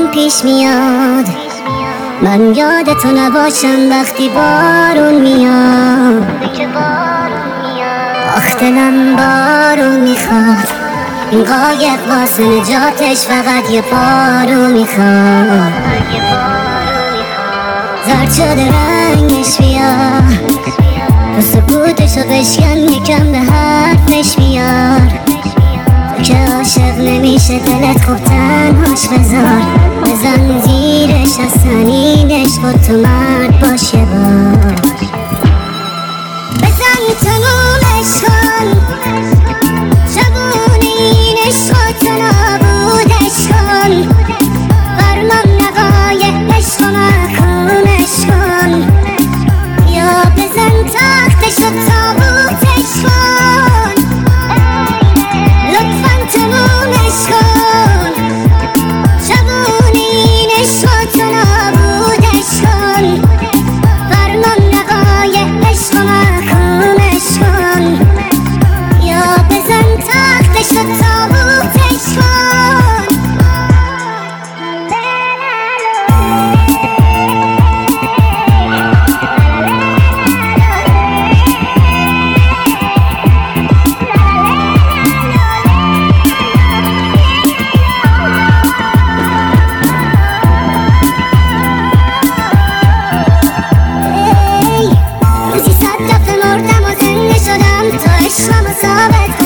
پیش میاد، من یادتو نباشم وقتی بارون میاد. آخ دلم بارون میخواد، این قایق واسه نجاتش فقط یه بارو میخواد. زرد شده رنگش بیار، تو سکوتشو بشکن یکم به حرفش بیار. تو که عاشق نمیشه دلت خوب تنهاش بذار، بزن زیرش از سنینش خود تو مرد باشه بار. بزن تمومش کن، شبونه این عشق تو نابودش کن. فرمان نوای عشق و محکومش کن، یا بزن تختش و تابوتش کن. لطفاً تمومش کن، شبونه این عشق تو نابودش کن. فرمان نوای عشق و محکومش کن، یا بزن تختش و تابوتش کن. روزی 100 دفعه مردم و زنده شدم تا عشقمو ثابت